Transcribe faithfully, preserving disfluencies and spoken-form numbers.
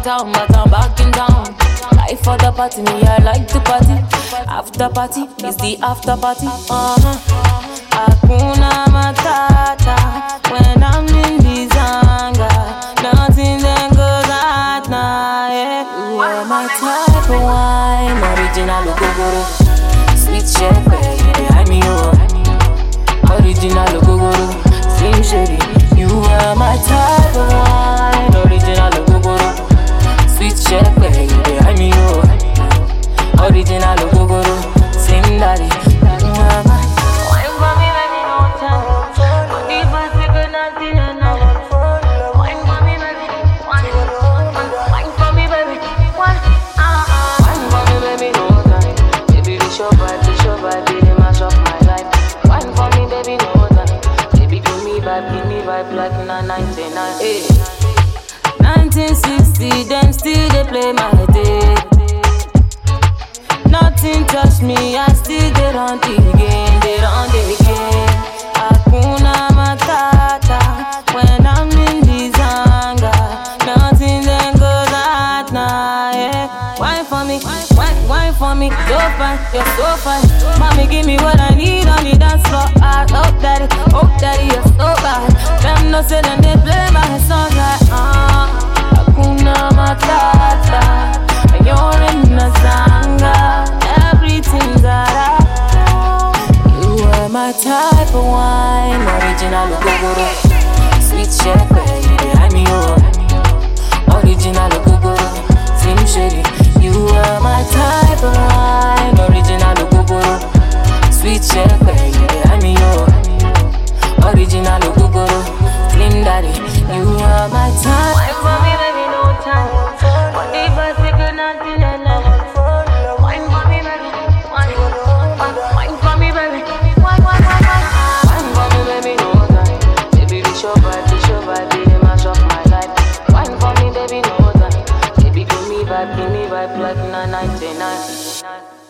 town, but I'm back in town. Life for the party, me I like to party. After party is the after party. Uh-huh. Hakuna Matata when I'm in the zanga. Nothing then goes at night. Yeah. You are my type of wine, original Ogogoro. Sweet shepherd, you behind me, oh. Original Ogogoro, Slim Shady. You are my type of wine, original Ogogoro. Sweet shepherd, you behind me, oh. Original Ogogoro, Slim Daddy. You are my wine for me, baby, no time. Money for second, nothing and nothing. Wine for me, baby, wine, wine for me, baby, wine, uh-uh. Wine for me, baby, no time. Baby, this your vibe, this your vibe, they mash up my life. Wine for me, baby, no time. Baby, give me vibe, give me vibe like na ninety-nine. Hey. nineteen sixty, them still they play my day. Nothing touch me, I still get on the game, get on the game. Hakuna Matata when I'm in the zanga. Nothing then goes at night. Yeah. Wine for me, wine, wine for me, so fine, you're so fine. Mommy, give me what I need on the dance floor. I hope daddy, hope daddy, you're so bad. Them no say them they play my song like ah. Hakuna Matata, and you're in the zanga. Everything's alright. You are my type of wine, original Ogogoro. Sweet shepherd, you behind me, oh. Original Ogogoro, Slim Shady. You are my type of wine, original Ogogoro. Sweet shepherd, you behind me, oh. Original Ogogoro, Slim Daddy. You are my type. Wine for me, baby, no time. Money for second, nothing and nothing. Wine for me, baby, wine, wine for me, baby, wine, wine, wine, wine. Wine for me, baby, no time. Baby, this your vibe, this your vibe, they mash up my life. Wine for me, baby, no time. Baby, give me vibe, give me vibe like na ninety-nine.